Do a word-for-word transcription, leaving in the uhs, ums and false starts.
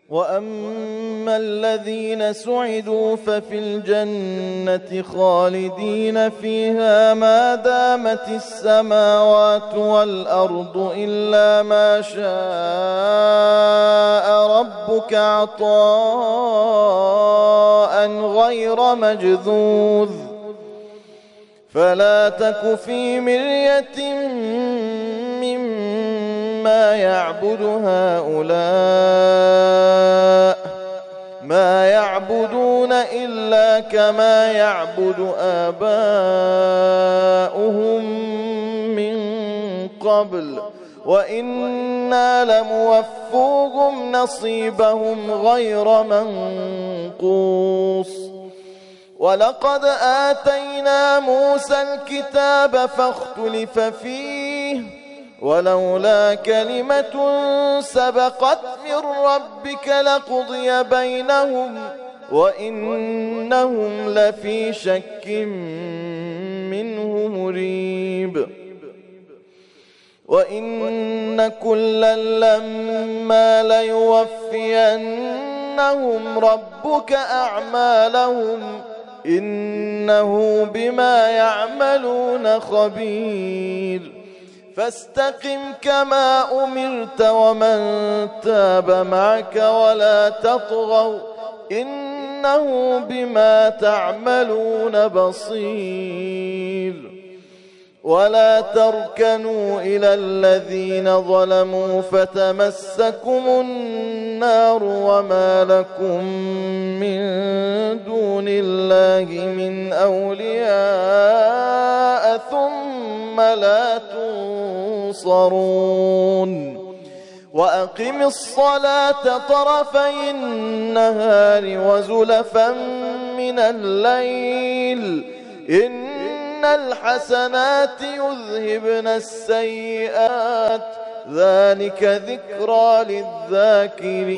وأما الذين سعدوا ففي الجنة خالدين فيها ما دامت السماوات والأرض إلا ما شاء ربك عطاء غير مجذوذ فلا تك في مرية مما يعبد هؤلاء ما يعبدون إلا كما يعبد آباؤهم من قبل وإنا لموفوهم نصيبهم غير منقوص ولقد آتينا موسى الكتاب فاختلف فيه ولولا كلمة سبقت من ربك لقضي بينهم وإنهم لفي شك منه مريب وإن كلا لما ليوفينهم ربك أعمالهم إنه بما يعملون خبير فاستقم كما أمرت ومن تاب معك ولا تطغوا إنه بما تعملون بصير ولا تركنوا إلى الذين ظلموا فتمسكم النار وما لكم من دون الله من أولياء ثم لا تنصرون وأقم الصلاة طرفي النهار وزلفا من الليل إن الحسنات يذهبن السيئات ذلك ذكرى للذاكرين